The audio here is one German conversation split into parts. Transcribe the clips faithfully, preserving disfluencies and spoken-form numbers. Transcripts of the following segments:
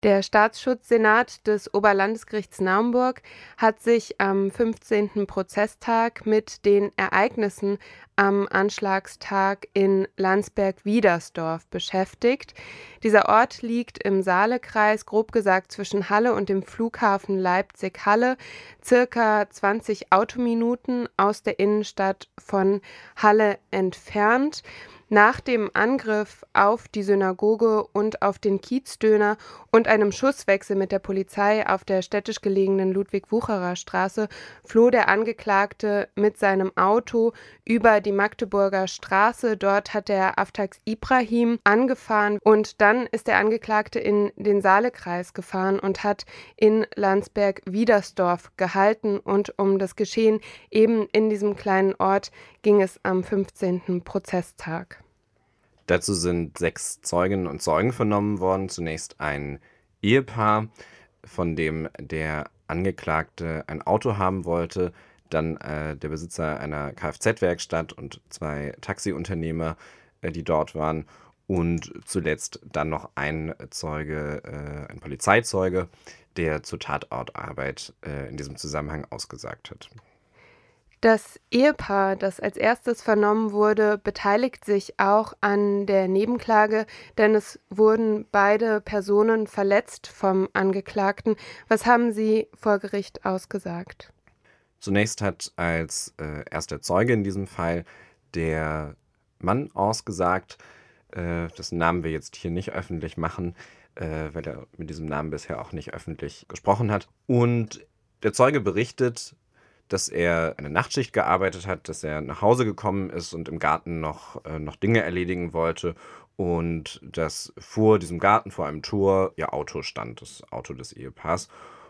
Der Staatsschutzsenat des Oberlandesgerichts Naumburg hat sich am fünfzehnten Prozesstag mit den Ereignissen am Anschlagstag in Landsberg-Wiedersdorf beschäftigt. Dieser Ort liegt im Saalekreis, grob gesagt zwischen Halle und dem Flughafen Leipzig-Halle, circa zwanzig Autominuten aus der Innenstadt von Halle entfernt. Nach dem Angriff auf die Synagoge und auf den Kiezdöner und einem Schusswechsel mit der Polizei auf der städtisch gelegenen Ludwig-Wucherer-Straße floh der Angeklagte mit seinem Auto über die Magdeburger Straße. Dort hat er Aftax Ibrahim angefahren und dann ist der Angeklagte in den Saalekreis gefahren und hat in Landsberg-Wiedersdorf gehalten. Und um das Geschehen eben in diesem kleinen Ort ging es am fünfzehnten Prozesstag. Dazu sind sechs Zeuginnen und Zeugen vernommen worden. Zunächst ein Ehepaar, von dem der Angeklagte ein Auto haben wollte, dann äh, der Besitzer einer Kfz-Werkstatt und zwei Taxiunternehmer, äh, die dort waren, und zuletzt dann noch ein Zeuge, äh, ein Polizeizeuge, der zur Tatortarbeit äh, in diesem Zusammenhang ausgesagt hat. Das Ehepaar, das als erstes vernommen wurde, beteiligt sich auch an der Nebenklage, denn es wurden beide Personen verletzt vom Angeklagten. Was haben Sie vor Gericht ausgesagt? Zunächst hat als äh, erster Zeuge in diesem Fall der Mann ausgesagt, äh, dessen Namen wir jetzt hier nicht öffentlich machen, äh, weil er mit diesem Namen bisher auch nicht öffentlich gesprochen hat. Und der Zeuge berichtet, dass er eine Nachtschicht gearbeitet hat, dass er nach Hause gekommen ist und im Garten noch, äh, noch Dinge erledigen wollte und dass vor diesem Garten, vor einem Tor, ihr Auto stand, das Auto des Ehepaars.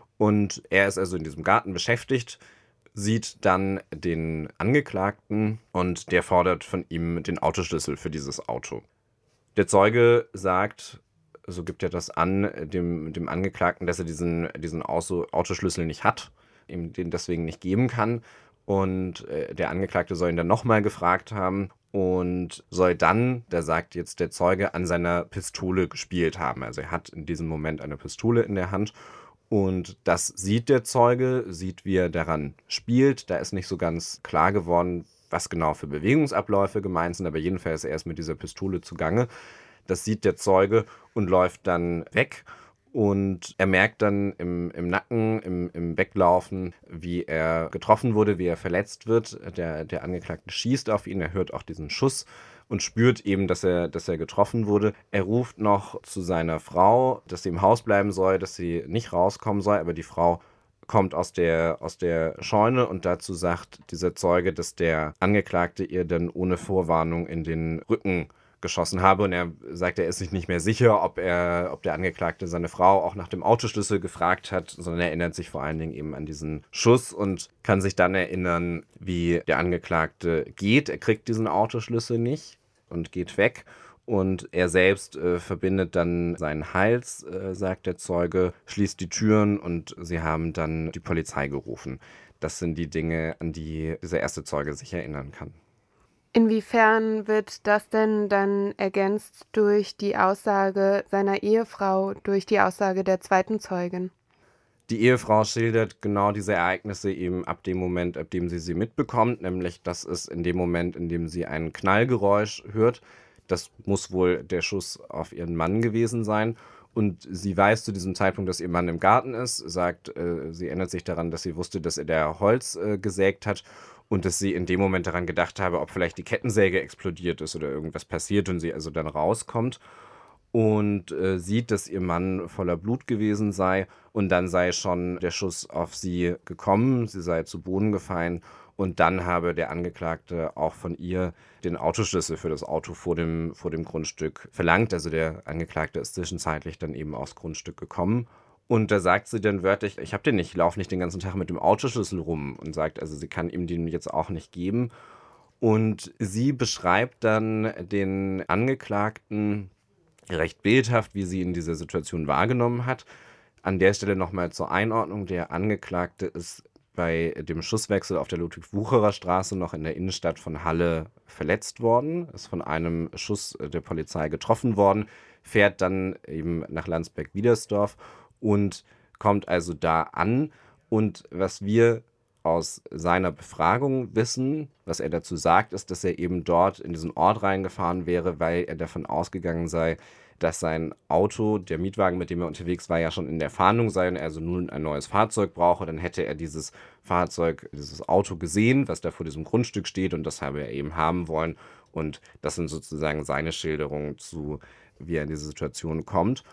Und er ist also in diesem Garten beschäftigt, sieht dann den Angeklagten und der fordert von ihm den Autoschlüssel für dieses Auto. Der Zeuge sagt, so gibt er das an, dem, dem Angeklagten, dass er diesen, diesen Autoschlüssel nicht hat, ihm den deswegen nicht geben kann. Und äh, der Angeklagte soll ihn dann nochmal gefragt haben und soll dann, da sagt jetzt der Zeuge, an seiner Pistole gespielt haben. Also er hat in diesem Moment eine Pistole in der Hand und das sieht der Zeuge, sieht, wie er daran spielt. Da ist nicht so ganz klar geworden, was genau für Bewegungsabläufe gemeint sind, aber jedenfalls er ist mit dieser Pistole zugange. Das sieht der Zeuge und läuft dann weg. Und er merkt dann im, im Nacken, im, im Weglaufen, wie er getroffen wurde, wie er verletzt wird. Der, der Angeklagte schießt auf ihn, er hört auch diesen Schuss und spürt eben, dass er, dass er getroffen wurde. Er ruft noch zu seiner Frau, dass sie im Haus bleiben soll, dass sie nicht rauskommen soll, aber die Frau kommt aus der, aus der Scheune und dazu sagt dieser Zeuge, dass der Angeklagte ihr dann ohne Vorwarnung in den Rücken geschossen habe und er sagt, er ist sich nicht mehr sicher, ob er, ob der Angeklagte seine Frau auch nach dem Autoschlüssel gefragt hat, sondern er erinnert sich vor allen Dingen eben an diesen Schuss und kann sich dann erinnern, wie der Angeklagte geht. Er kriegt diesen Autoschlüssel nicht und geht weg und er selbst äh, verbindet dann seinen Hals, äh, sagt der Zeuge, schließt die Türen und sie haben dann die Polizei gerufen. Das sind die Dinge, an die dieser erste Zeuge sich erinnern kann. Inwiefern wird das denn dann ergänzt durch die Aussage seiner Ehefrau, durch die Aussage der zweiten Zeugin? Die Ehefrau schildert genau diese Ereignisse eben ab dem Moment, ab dem sie sie mitbekommt, nämlich das ist in dem Moment, in dem sie ein Knallgeräusch hört. Das muss wohl der Schuss auf ihren Mann gewesen sein. Und sie weiß zu diesem Zeitpunkt, dass ihr Mann im Garten ist, sagt, äh, sie erinnert sich daran, dass sie wusste, dass er der Holz äh, gesägt hat und dass sie in dem Moment daran gedacht habe, ob vielleicht die Kettensäge explodiert ist oder irgendwas passiert und sie also dann rauskommt und äh, sieht, dass ihr Mann voller Blut gewesen sei und dann sei schon der Schuss auf sie gekommen, sie sei zu Boden gefallen und dann habe der Angeklagte auch von ihr den Autoschlüssel für das Auto vor dem, vor dem Grundstück verlangt. Also der Angeklagte ist zwischenzeitlich dann eben aufs Grundstück gekommen. Und da sagt sie dann wörtlich, ich hab den nicht, ich laufe nicht den ganzen Tag mit dem Autoschlüssel rum. Und sagt, also sie kann ihm den jetzt auch nicht geben. Und sie beschreibt dann den Angeklagten recht bildhaft, wie sie in dieser Situation wahrgenommen hat. An der Stelle nochmal zur Einordnung, der Angeklagte ist bei dem Schusswechsel auf der Ludwig-Wucherer-Straße noch in der Innenstadt von Halle verletzt worden, ist von einem Schuss der Polizei getroffen worden, fährt dann eben nach Landsberg-Wiedersdorf und kommt also da an. Und was wir aus seiner Befragung wissen, was er dazu sagt, ist, dass er eben dort in diesen Ort reingefahren wäre, weil er davon ausgegangen sei, dass sein Auto, der Mietwagen, mit dem er unterwegs war, ja schon in der Fahndung sei und er also nun ein neues Fahrzeug brauche. Dann hätte er dieses Fahrzeug, dieses Auto gesehen, was da vor diesem Grundstück steht, und das habe er eben haben wollen. Und das sind sozusagen seine Schilderungen zu, wie er in diese Situation kommt.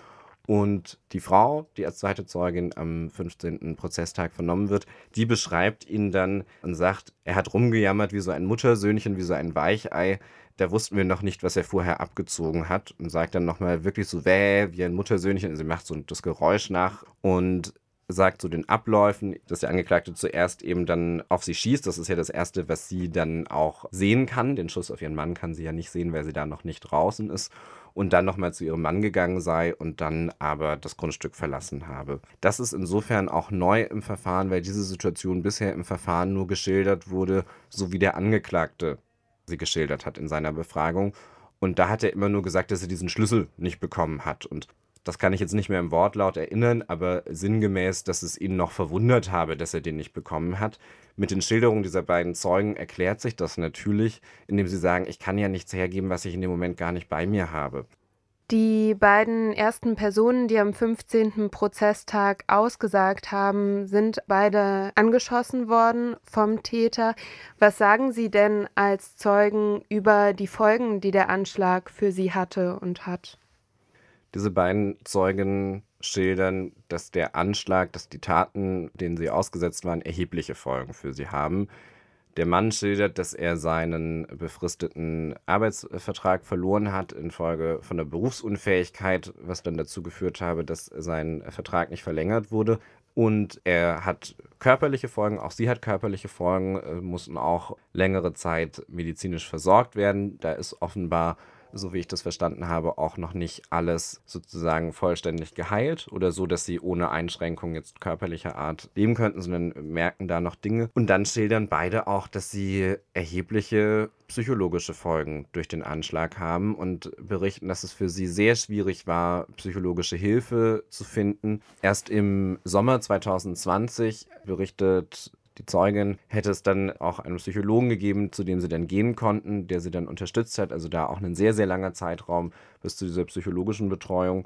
Und die Frau, die als zweite Zeugin am fünfzehnten Prozesstag vernommen wird, die beschreibt ihn dann und sagt, er hat rumgejammert wie so ein Muttersöhnchen, wie so ein Weichei. Da wussten wir noch nicht, was er vorher abgezogen hat, und sagt dann nochmal wirklich so, wäh, wie ein Muttersöhnchen. Sie macht so das Geräusch nach und sagt zu den Abläufen, dass der Angeklagte zuerst eben dann auf sie schießt. Das ist ja das Erste, was sie dann auch sehen kann. Den Schuss auf ihren Mann kann sie ja nicht sehen, weil sie da noch nicht draußen ist. Und dann nochmal zu ihrem Mann gegangen sei und dann aber das Grundstück verlassen habe. Das ist insofern auch neu im Verfahren, weil diese Situation bisher im Verfahren nur geschildert wurde, so wie der Angeklagte sie geschildert hat in seiner Befragung. Und da hat er immer nur gesagt, dass er diesen Schlüssel nicht bekommen hat. Und das kann ich jetzt nicht mehr im Wortlaut erinnern, aber sinngemäß, dass es ihn noch verwundert habe, dass er den nicht bekommen hat. Mit den Schilderungen dieser beiden Zeugen erklärt sich das natürlich, indem sie sagen, ich kann ja nichts hergeben, was ich in dem Moment gar nicht bei mir habe. Die beiden ersten Personen, die am fünfzehnten Prozesstag ausgesagt haben, sind beide angeschossen worden vom Täter. Was sagen Sie denn als Zeugen über die Folgen, die der Anschlag für Sie hatte und hat? Diese beiden Zeugen schildern, dass der Anschlag, dass die Taten, denen sie ausgesetzt waren, erhebliche Folgen für sie haben. Der Mann schildert, dass er seinen befristeten Arbeitsvertrag verloren hat infolge von der Berufsunfähigkeit, was dann dazu geführt habe, dass sein Vertrag nicht verlängert wurde. Und er hat körperliche Folgen, auch sie hat körperliche Folgen, mussten auch längere Zeit medizinisch versorgt werden. Da ist offenbar, so wie ich das verstanden habe, auch noch nicht alles sozusagen vollständig geheilt oder so, dass sie ohne Einschränkung jetzt körperlicher Art leben könnten, sondern merken da noch Dinge. Und dann schildern beide auch, dass sie erhebliche psychologische Folgen durch den Anschlag haben und berichten, dass es für sie sehr schwierig war, psychologische Hilfe zu finden. Erst im Sommer zwanzig zwanzig berichtet die Zeugin, hätte es dann auch einen Psychologen gegeben, zu dem sie dann gehen konnten, der sie dann unterstützt hat. Also da auch ein sehr, sehr langer Zeitraum bis zu dieser psychologischen Betreuung.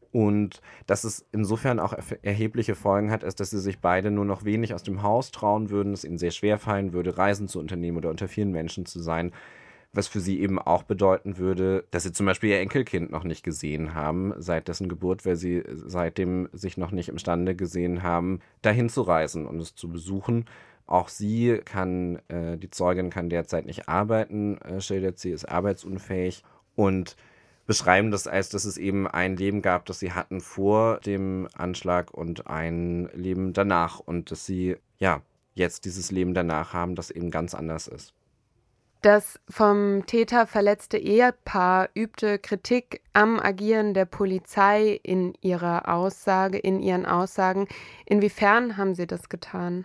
Und dass es insofern auch erhebliche Folgen hat, als dass sie sich beide nur noch wenig aus dem Haus trauen würden, es ihnen sehr schwer fallen würde, Reisen zu unternehmen oder unter vielen Menschen zu sein. Was für sie eben auch bedeuten würde, dass sie zum Beispiel ihr Enkelkind noch nicht gesehen haben, seit dessen Geburt, weil sie seitdem sich noch nicht imstande gesehen haben, dahin zu reisen und es zu besuchen. Auch sie kann, äh, die Zeugin kann derzeit nicht arbeiten, äh, schildert sie, ist arbeitsunfähig und beschreiben das als, dass es eben ein Leben gab, das sie hatten vor dem Anschlag und ein Leben danach und dass sie, ja, jetzt dieses Leben danach haben, das eben ganz anders ist. Das vom Täter verletzte Ehepaar übte Kritik am Agieren der Polizei in ihrer Aussage, in ihren Aussagen. Inwiefern haben sie das getan?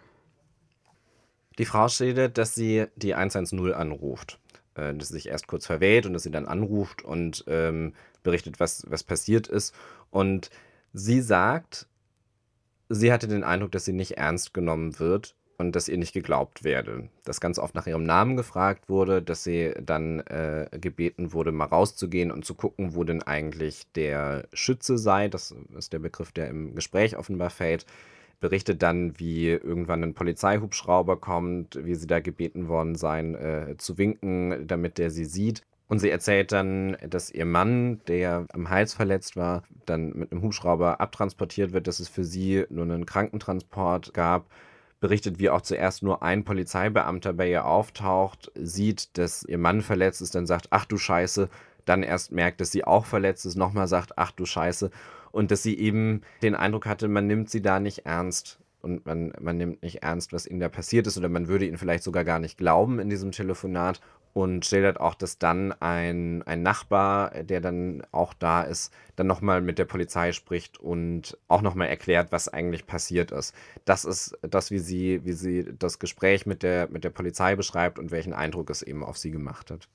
Die Frau schildert, dass sie die hundertzehn anruft, äh, dass sie sich erst kurz verwählt und dass sie dann anruft und ähm, berichtet, was, was passiert ist. Und sie sagt, sie hatte den Eindruck, dass sie nicht ernst genommen wird und dass ihr nicht geglaubt werde. Dass ganz oft nach ihrem Namen gefragt wurde, dass sie dann äh, gebeten wurde, mal rauszugehen und zu gucken, wo denn eigentlich der Schütze sei. Das ist der Begriff, der im Gespräch offenbar fällt. Berichtet dann, wie irgendwann ein Polizeihubschrauber kommt, wie sie da gebeten worden seien, äh, zu winken, damit der sie sieht. Und sie erzählt dann, dass ihr Mann, der am Hals verletzt war, dann mit einem Hubschrauber abtransportiert wird, dass es für sie nur einen Krankentransport gab. Berichtet, wie auch zuerst nur ein Polizeibeamter bei ihr auftaucht, sieht, dass ihr Mann verletzt ist, dann sagt, ach du Scheiße, dann erst merkt, dass sie auch verletzt ist, nochmal sagt, ach du Scheiße, und dass sie eben den Eindruck hatte, man nimmt sie da nicht ernst und man, man nimmt nicht ernst, was ihnen da passiert ist, oder man würde ihnen vielleicht sogar gar nicht glauben in diesem Telefonat. und schildert auch, dass dann ein, ein Nachbar, der dann auch da ist, dann nochmal mit der Polizei spricht und auch nochmal erklärt, was eigentlich passiert ist. Das ist das, wie sie, wie sie das Gespräch mit der, mit der Polizei beschreibt und welchen Eindruck es eben auf sie gemacht hat.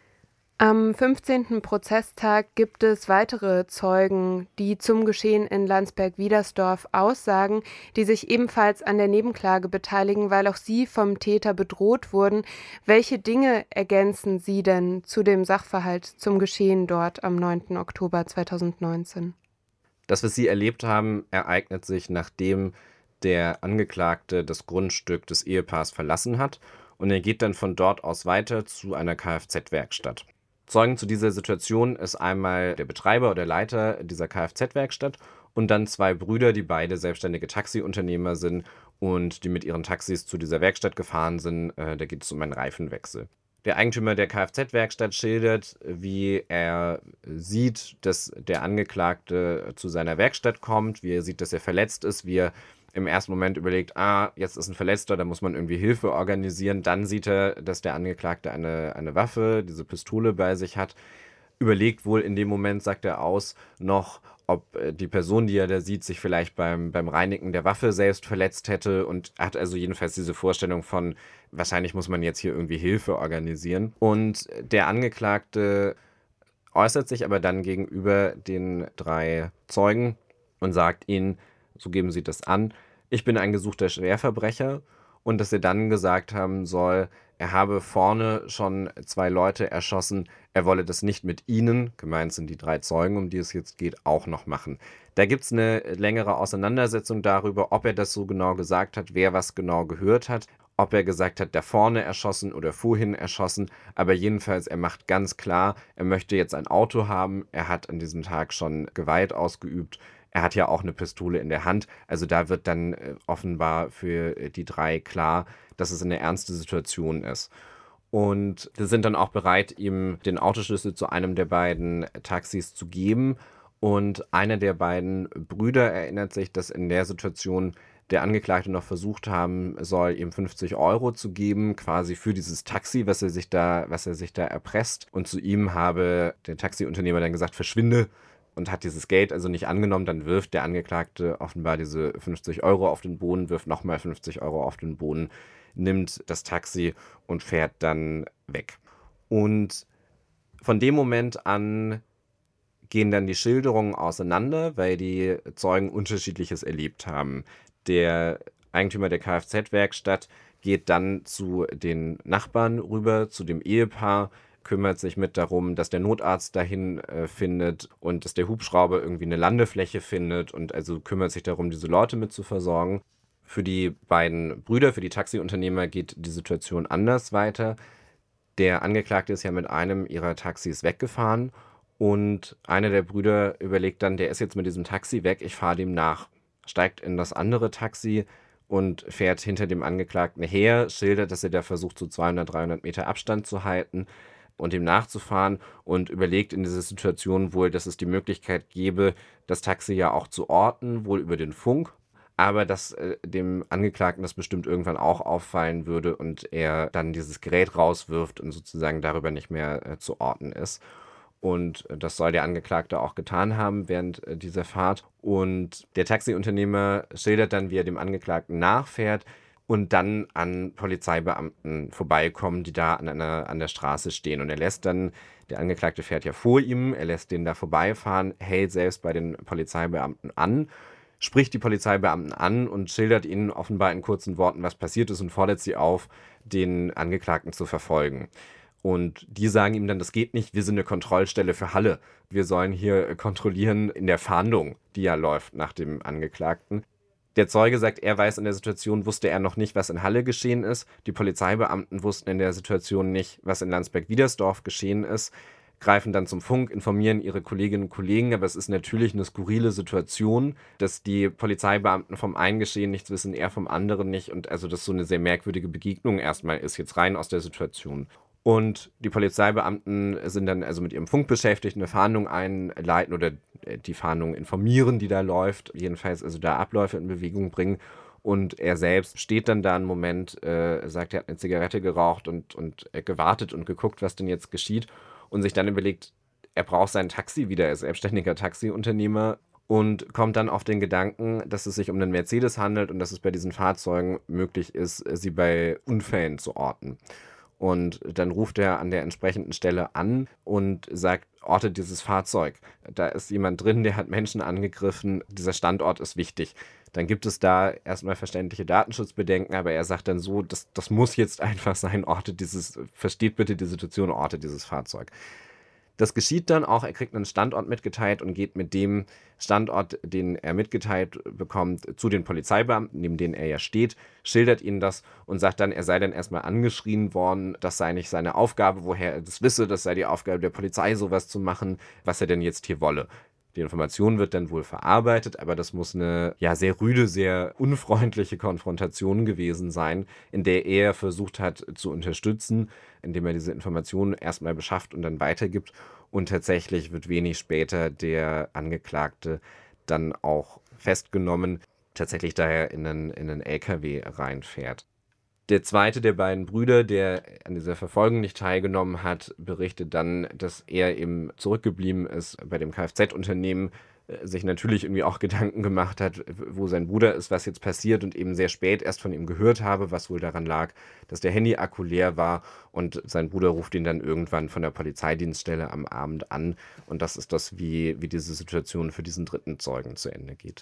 Am fünfzehnten Prozesstag gibt es weitere Zeugen, die zum Geschehen in Landsberg-Wiedersdorf aussagen, die sich ebenfalls an der Nebenklage beteiligen, weil auch sie vom Täter bedroht wurden. Welche Dinge ergänzen Sie denn zu dem Sachverhalt zum Geschehen dort am neunten Oktober zweitausendneunzehn? Das, was Sie erlebt haben, ereignet sich, nachdem der Angeklagte das Grundstück des Ehepaars verlassen hat, und er geht dann von dort aus weiter zu einer Kfz-Werkstatt. Zeugen zu dieser Situation ist einmal der Betreiber oder Leiter dieser Kfz-Werkstatt und dann zwei Brüder, die beide selbstständige Taxiunternehmer sind und die mit ihren Taxis zu dieser Werkstatt gefahren sind. Äh, da geht es um einen Reifenwechsel. Der Eigentümer der Kfz-Werkstatt schildert, wie er sieht, dass der Angeklagte zu seiner Werkstatt kommt, wie er sieht, dass er verletzt ist, wie er im ersten Moment überlegt, ah, jetzt ist ein Verletzter, da muss man irgendwie Hilfe organisieren. Dann sieht er, dass der Angeklagte eine, eine Waffe, diese Pistole bei sich hat. Überlegt wohl in dem Moment, sagt er aus, noch, ob die Person, die er da sieht, sich vielleicht beim, beim Reinigen der Waffe selbst verletzt hätte, und hat also jedenfalls diese Vorstellung von, wahrscheinlich muss man jetzt hier irgendwie Hilfe organisieren. Und der Angeklagte äußert sich aber dann gegenüber den drei Zeugen und sagt ihnen, so geben sie das an, ich bin ein gesuchter Schwerverbrecher, und dass er dann gesagt haben soll, er habe vorne schon zwei Leute erschossen, er wolle das nicht mit ihnen, gemeint sind die drei Zeugen, um die es jetzt geht, auch noch machen. Da gibt es eine längere Auseinandersetzung darüber, ob er das so genau gesagt hat, wer was genau gehört hat, ob er gesagt hat, da vorne erschossen oder vorhin erschossen, aber jedenfalls, er macht ganz klar, er möchte jetzt ein Auto haben, er hat an diesem Tag schon Gewalt ausgeübt. Er hat ja auch eine Pistole in der Hand, also da wird dann äh, offenbar für äh, die drei klar, dass es eine ernste Situation ist. Und sie sind dann auch bereit, ihm den Autoschlüssel zu einem der beiden Taxis zu geben. Und einer der beiden Brüder erinnert sich, dass in der Situation der Angeklagte noch versucht haben soll, ihm fünfzig Euro zu geben, quasi für dieses Taxi, was er sich da, was er sich da erpresst. Und zu ihm habe der Taxiunternehmer dann gesagt, verschwinde, und hat dieses Geld also nicht angenommen. Dann wirft der Angeklagte offenbar diese fünfzig Euro auf den Boden, wirft nochmal fünfzig Euro auf den Boden, nimmt das Taxi und fährt dann weg. Und von dem Moment an gehen dann die Schilderungen auseinander, weil die Zeugen Unterschiedliches erlebt haben. Der Eigentümer der Kfz-Werkstatt geht dann zu den Nachbarn rüber, zu dem Ehepaar, kümmert sich mit darum, dass der Notarzt dahin äh, findet und dass der Hubschrauber irgendwie eine Landefläche findet, und also kümmert sich darum, diese Leute mit zu versorgen. Für die beiden Brüder, für die Taxiunternehmer geht die Situation anders weiter. Der Angeklagte ist ja mit einem ihrer Taxis weggefahren, und einer der Brüder überlegt dann, der ist jetzt mit diesem Taxi weg, ich fahre dem nach. Steigt in das andere Taxi und fährt hinter dem Angeklagten her, schildert, dass er da versucht, so zweihundert, dreihundert Meter Abstand zu halten und ihm nachzufahren, und überlegt in dieser Situation wohl, dass es die Möglichkeit gäbe, das Taxi ja auch zu orten, wohl über den Funk, aber dass äh, dem Angeklagten das bestimmt irgendwann auch auffallen würde und er dann dieses Gerät rauswirft und sozusagen darüber nicht mehr äh, zu orten ist. Und äh, das soll der Angeklagte auch getan haben während äh, dieser Fahrt. Und der Taxiunternehmer schildert dann, wie er dem Angeklagten nachfährt und dann an Polizeibeamten vorbeikommen, die da an, einer, an der Straße stehen. Und er lässt dann, der Angeklagte fährt ja vor ihm, er lässt den da vorbeifahren, hält selbst bei den Polizeibeamten an, spricht die Polizeibeamten an und schildert ihnen offenbar in kurzen Worten, was passiert ist, und fordert sie auf, den Angeklagten zu verfolgen. Und die sagen ihm dann, das geht nicht, wir sind eine Kontrollstelle für Halle. Wir sollen hier kontrollieren in der Fahndung, die ja läuft nach dem Angeklagten. Der Zeuge sagt, er weiß, in der Situation wusste er noch nicht, was in Halle geschehen ist. Die Polizeibeamten wussten in der Situation nicht, was in Landsberg-Wiedersdorf geschehen ist, greifen dann zum Funk, informieren ihre Kolleginnen und Kollegen, aber es ist natürlich eine skurrile Situation, dass die Polizeibeamten vom einen Geschehen nichts wissen, er vom anderen nicht, und also das so eine sehr merkwürdige Begegnung erstmal ist, jetzt rein aus der Situation. Und die Polizeibeamten sind dann also mit ihrem Funk beschäftigt, eine Fahndung einleiten oder die Fahndung informieren, die da läuft, jedenfalls also da Abläufe in Bewegung bringen. Und er selbst steht dann da einen Moment, äh, sagt, er hat eine Zigarette geraucht und, und äh, gewartet und geguckt, was denn jetzt geschieht und sich dann überlegt, er braucht sein Taxi wieder, er ist selbstständiger Taxiunternehmer und kommt dann auf den Gedanken, dass es sich um einen Mercedes handelt und dass es bei diesen Fahrzeugen möglich ist, sie bei Unfällen zu orten. Und dann ruft er an der entsprechenden Stelle an und sagt, ortet dieses Fahrzeug. Da ist jemand drin, der hat Menschen angegriffen, dieser Standort ist wichtig. Dann gibt es da erstmal verständliche Datenschutzbedenken, aber er sagt dann so, das, das muss jetzt einfach sein, ortet dieses, versteht bitte die Situation, ortet dieses Fahrzeug. Das geschieht dann auch, er kriegt einen Standort mitgeteilt und geht mit dem Standort, den er mitgeteilt bekommt, zu den Polizeibeamten, neben denen er ja steht, schildert ihnen das und sagt dann, er sei dann erstmal angeschrien worden, das sei nicht seine Aufgabe, woher er das wisse, das sei die Aufgabe der Polizei, sowas zu machen, was er denn jetzt hier wolle. Die Information wird dann wohl verarbeitet, aber das muss eine ja sehr rüde, sehr unfreundliche Konfrontation gewesen sein, in der er versucht hat zu unterstützen, indem er diese Informationen erstmal beschafft und dann weitergibt. Und tatsächlich wird wenig später der Angeklagte dann auch festgenommen, tatsächlich da er in einen, in einen L K W reinfährt. Der zweite der beiden Brüder, der an dieser Verfolgung nicht teilgenommen hat, berichtet dann, dass er eben zurückgeblieben ist bei dem Kfz-Unternehmen, äh, sich natürlich irgendwie auch Gedanken gemacht hat, wo sein Bruder ist, was jetzt passiert und eben sehr spät erst von ihm gehört habe, was wohl daran lag, dass der Handy-Akku leer war und sein Bruder ruft ihn dann irgendwann von der Polizeidienststelle am Abend an und das ist das, wie, wie diese Situation für diesen dritten Zeugen zu Ende geht.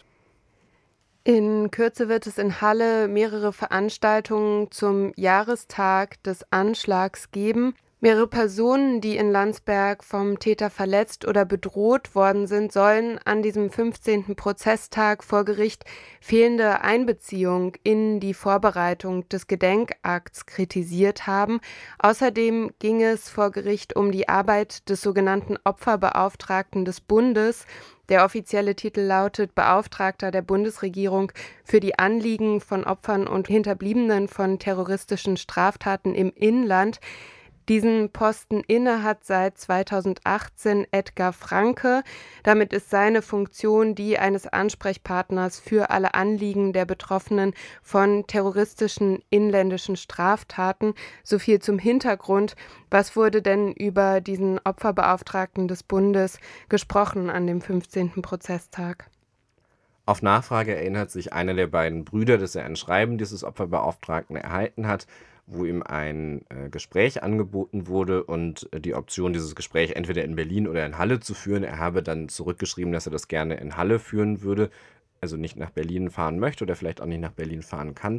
In Kürze wird es in Halle mehrere Veranstaltungen zum Jahrestag des Anschlags geben. Mehrere Personen, die in Landsberg vom Täter verletzt oder bedroht worden sind, sollen an diesem fünfzehnten Prozesstag vor Gericht fehlende Einbeziehung in die Vorbereitung des Gedenkakts kritisiert haben. Außerdem ging es vor Gericht um die Arbeit des sogenannten Opferbeauftragten des Bundes. Der offizielle Titel lautet Beauftragter der Bundesregierung für die Anliegen von Opfern und Hinterbliebenen von terroristischen Straftaten im Inland. Diesen Posten innehat seit zweitausendachtzehn Edgar Franke. Damit ist seine Funktion die eines Ansprechpartners für alle Anliegen der Betroffenen von terroristischen inländischen Straftaten. So viel zum Hintergrund. Was wurde denn über diesen Opferbeauftragten des Bundes gesprochen an dem fünfzehnten Prozesstag? Auf Nachfrage erinnert sich einer der beiden Brüder, dass er ein Schreiben dieses Opferbeauftragten erhalten hat, wo ihm ein äh, Gespräch angeboten wurde und äh, die Option, dieses Gespräch entweder in Berlin oder in Halle zu führen. Er habe dann zurückgeschrieben, dass er das gerne in Halle führen würde, also nicht nach Berlin fahren möchte oder vielleicht auch nicht nach Berlin fahren kann.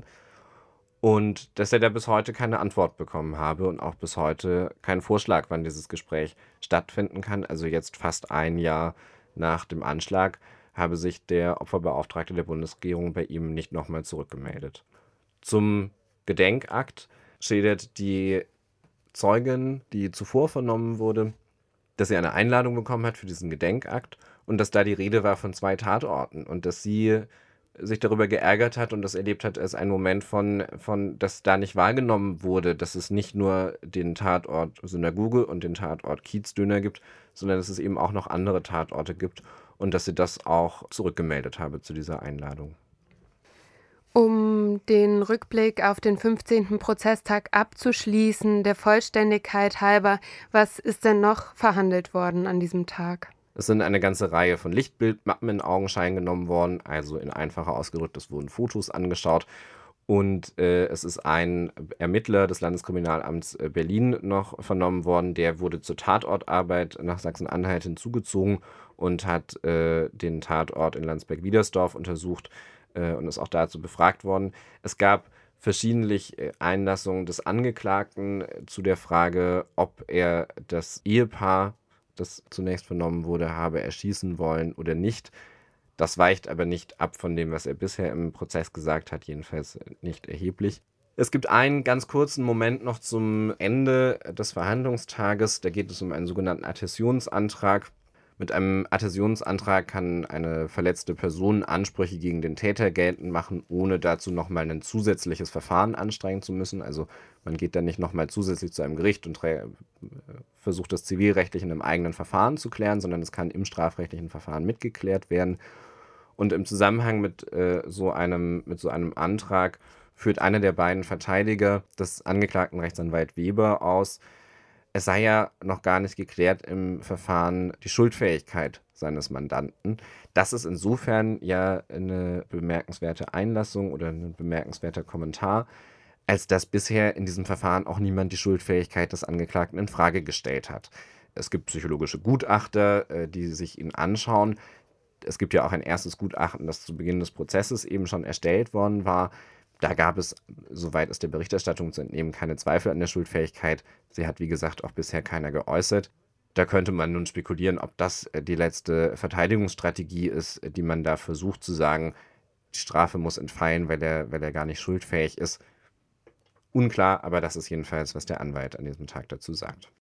Und dass er da bis heute keine Antwort bekommen habe und auch bis heute keinen Vorschlag, wann dieses Gespräch stattfinden kann. Also jetzt fast ein Jahr nach dem Anschlag habe sich der Opferbeauftragte der Bundesregierung bei ihm nicht nochmal zurückgemeldet. Zum Gedenkakt schildert die Zeugin, die zuvor vernommen wurde, dass sie eine Einladung bekommen hat für diesen Gedenkakt und dass da die Rede war von zwei Tatorten und dass sie sich darüber geärgert hat und das erlebt hat als ein Moment von, von, dass da nicht wahrgenommen wurde, dass es nicht nur den Tatort Synagoge und den Tatort Kiezdöner gibt, sondern dass es eben auch noch andere Tatorte gibt und dass sie das auch zurückgemeldet habe zu dieser Einladung. Um den Rückblick auf den fünfzehnten Prozesstag abzuschließen, der Vollständigkeit halber, was ist denn noch verhandelt worden an diesem Tag? Es sind eine ganze Reihe von Lichtbildmappen in Augenschein genommen worden, also in einfacher ausgedrückt, es wurden Fotos angeschaut und äh, es ist ein Ermittler des Landeskriminalamts Berlin noch vernommen worden, der wurde zur Tatortarbeit nach Sachsen-Anhalt hinzugezogen und hat äh, den Tatort in Landsberg-Wiedersdorf untersucht und ist auch dazu befragt worden. Es gab verschiedentlich Einlassungen des Angeklagten zu der Frage, ob er das Ehepaar, das zunächst vernommen wurde, habe erschießen wollen oder nicht. Das weicht aber nicht ab von dem, was er bisher im Prozess gesagt hat, jedenfalls nicht erheblich. Es gibt einen ganz kurzen Moment noch zum Ende des Verhandlungstages. Da geht es um einen sogenannten Adhäsionsantrag. Mit einem Adhäsionsantrag kann eine verletzte Person Ansprüche gegen den Täter geltend machen, ohne dazu nochmal ein zusätzliches Verfahren anstrengen zu müssen. Also man geht dann nicht nochmal zusätzlich zu einem Gericht und versucht das zivilrechtlich in einem eigenen Verfahren zu klären, sondern es kann im strafrechtlichen Verfahren mitgeklärt werden. Und im Zusammenhang mit, äh, so einem, mit so einem Antrag führt einer der beiden Verteidiger des Angeklagten, Rechtsanwalt Weber, aus, es sei ja noch gar nicht geklärt im Verfahren die Schuldfähigkeit seines Mandanten. Das ist insofern ja eine bemerkenswerte Einlassung oder ein bemerkenswerter Kommentar, als dass bisher in diesem Verfahren auch niemand die Schuldfähigkeit des Angeklagten in Frage gestellt hat. Es gibt psychologische Gutachter, äh, die sich ihn anschauen. Es gibt ja auch ein erstes Gutachten, das zu Beginn des Prozesses eben schon erstellt worden war. Da gab es, soweit es der Berichterstattung zu entnehmen, keine Zweifel an der Schuldfähigkeit. Sie hat, wie gesagt, auch bisher keiner geäußert. Da könnte man nun spekulieren, ob das äh, die letzte Verteidigungsstrategie ist, äh, die man da versucht zu sagen, die Strafe muss entfallen, weil er, weil er gar nicht schuldfähig ist. Unklar, aber das ist jedenfalls, was der Anwalt an diesem Tag dazu sagt.